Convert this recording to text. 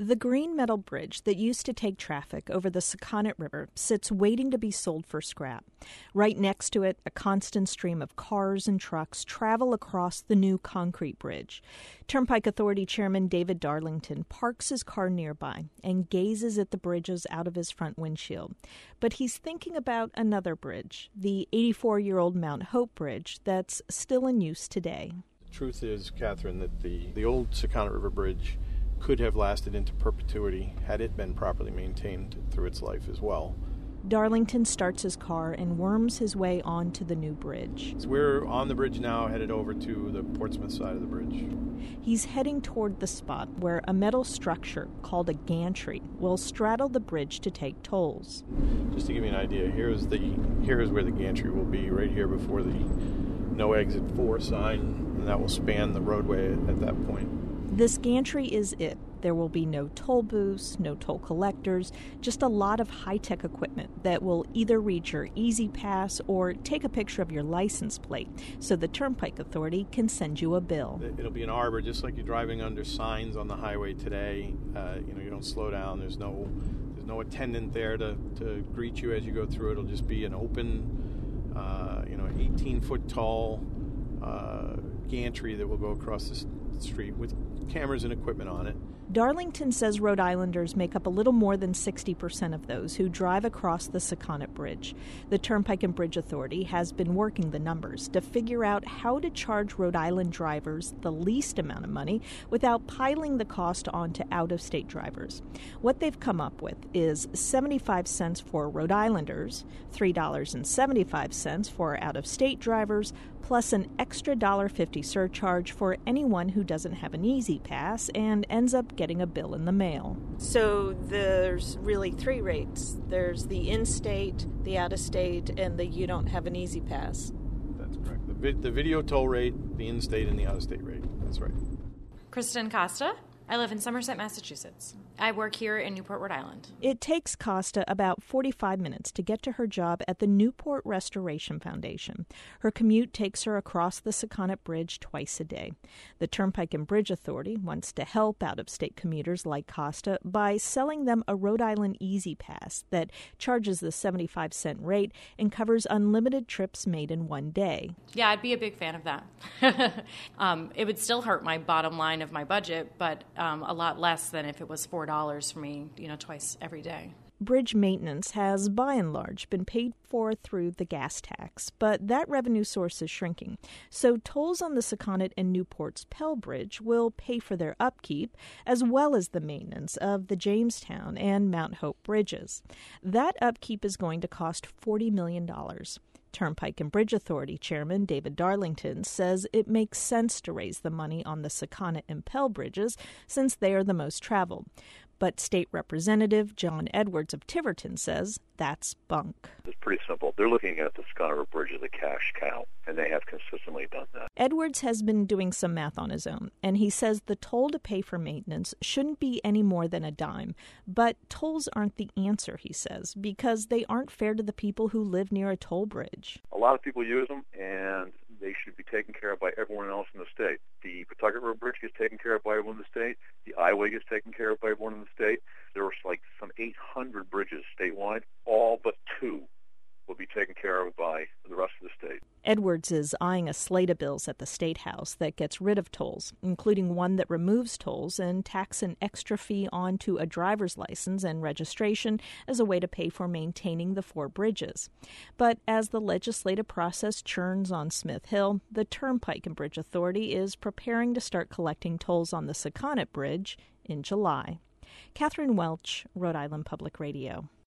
The green metal bridge that used to take traffic over the Sakonnet River sits waiting to be sold for scrap. Right next to it, a constant stream of cars and trucks travel across the new concrete bridge. Turnpike Authority Chairman David Darlington parks his car nearby and gazes at the bridges out of his front windshield. But he's thinking about another bridge, the 84-year-old Mount Hope Bridge that's still in use today. The truth is, Catherine, that the old Sakonnet River Bridge could have lasted into perpetuity had it been properly maintained through its life as well. Darlington starts his car and worms his way onto the new bridge. So we're on the bridge now, headed over to the Portsmouth side of the bridge. He's heading toward the spot where a metal structure called a gantry will straddle the bridge to take tolls. Just to give you an idea, here is where the gantry will be, right here before the No Exit 4 sign, and that will span the roadway at that point. This gantry is it. There will be no toll booths, no toll collectors, just a lot of high-tech equipment that will either read your Easy Pass or take a picture of your license plate so the Turnpike Authority can send you a bill. It'll be an arbor, just like you're driving under signs on the highway today. You don't slow down. There's no attendant there to greet you as you go through. It'll just be an open, 18-foot tall gantry that will go across the street with cameras and equipment on it. Darlington says Rhode Islanders make up a little more than 60% of those who drive across the Sakonnet Bridge. The Turnpike and Bridge Authority has been working the numbers to figure out how to charge Rhode Island drivers the least amount of money without piling the cost onto out-of-state drivers. What they've come up with is 75 cents for Rhode Islanders, $3.75 for out-of-state drivers, plus an extra $1.50 surcharge for anyone who doesn't have an Easy Pass and ends up getting a bill in the mail. So there's really three rates. There's the in-state, the out-of-state, and the you don't have an Easy Pass. That's correct. The video toll rate, the in-state, and the out-of-state rate. That's right. Kristen Costa. I live in Somerset, Massachusetts. I work here in Newport, Rhode Island. It takes Costa about 45 minutes to get to her job at the Newport Restoration Foundation. Her commute takes her across the Sakonnet Bridge twice a day. The Turnpike and Bridge Authority wants to help out-of-state commuters like Costa by selling them a Rhode Island Easy Pass that charges the 75-cent rate and covers unlimited trips made in one day. Yeah, I'd be a big fan of that. It would still hurt my bottom line of my budget, but a lot less than if it was $4 for me, twice every day. Bridge maintenance has, by and large, been paid for through the gas tax, but that revenue source is shrinking. So tolls on the Sakonnet and Newport's Pell Bridge will pay for their upkeep, as well as the maintenance of the Jamestown and Mount Hope bridges. That upkeep is going to cost $40 million. Turnpike and Bridge Authority Chairman David Darlington says it makes sense to raise the money on the Sakonnet and Pell bridges since they are the most traveled. But State Representative John Edwards of Tiverton says that's bunk. It's pretty simple. They're looking at the Sakonnet River Bridge as a cash cow, and they have consistently done that. Edwards has been doing some math on his own, and he says the toll to pay for maintenance shouldn't be any more than a dime. But tolls aren't the answer, he says, because they aren't fair to the people who live near a toll bridge. A lot of people use them, and they should be taken care of by everyone else in the state. The Pawtucket River Bridge gets taken care of by everyone in the state. The Highway gets taken care of by everyone in the state. There are some 800 bridges statewide. All but 2 will be taken care of by the rest of the state. Edwards is eyeing a slate of bills at the State House that gets rid of tolls, including one that removes tolls and tacks an extra fee onto a driver's license and registration as a way to pay for maintaining the 4 bridges. But as the legislative process churns on Smith Hill, the Turnpike and Bridge Authority is preparing to start collecting tolls on the Sakonnet Bridge in July. Catherine Welch, Rhode Island Public Radio.